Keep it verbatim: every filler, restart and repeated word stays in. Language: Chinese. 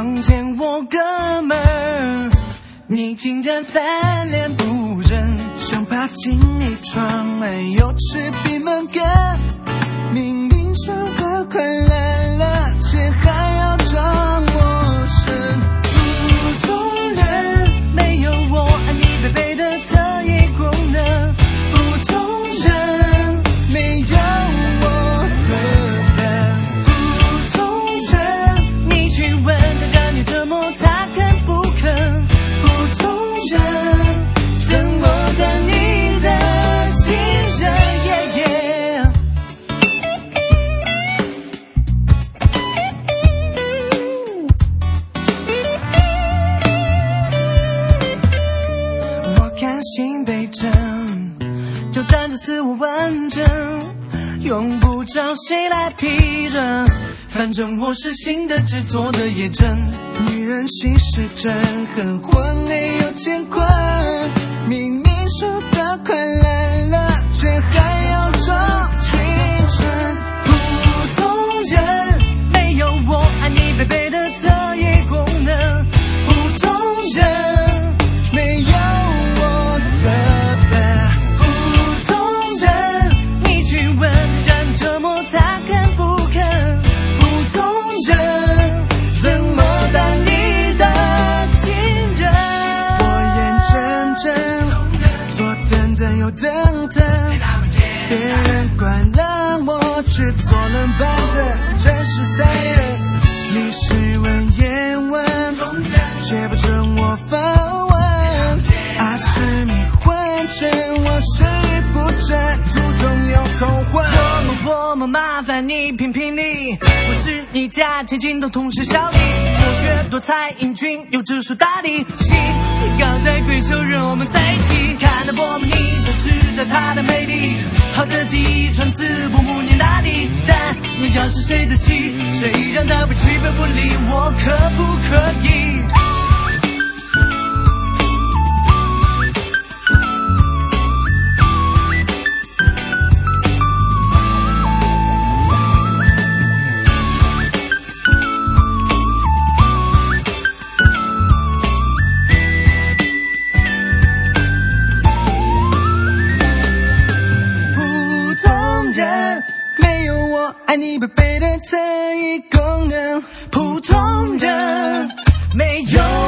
房间我哥们儿，你竟然翻脸不认， 想爬进你床没有吃闭门羹，明明笑得快烂了，却还要装陌生。 普通人没有我爱你贝贝的特异功能，普通人没有我的笨，普通人你去问他让你折磨他肯不肯，普通人怎么当你的情人、yeah, yeah 我看心被震，就当这次我完整，用不着谁来批准，反正我是新的制作的叶真。 女人心是真，狠活没有乾坤，明明输得快烂了，却还要装青春。 普通人没有我爱你贝贝的特异功能，普通人没有我的笨， 普通人你去问让折磨他肯不肯，普通人怎么当你的情人。 我眼睁睁左等等右等等，别人管了我，却做了板凳，真是残忍。你是文言文，却不准我发问，爱是迷幻阵，我是不准，途中有痛恨。 我么我么麻烦你评评理，我是你家千金都同时效力，博学多才英俊又知书达理，心高抬贵手让我们在一起，看到我们你就知道她的美丽，好的记忆传自我母念大地，但你要是谁的气，谁让他委屈被不理，我可不可以爱你贝贝的特异功能， 普通人没有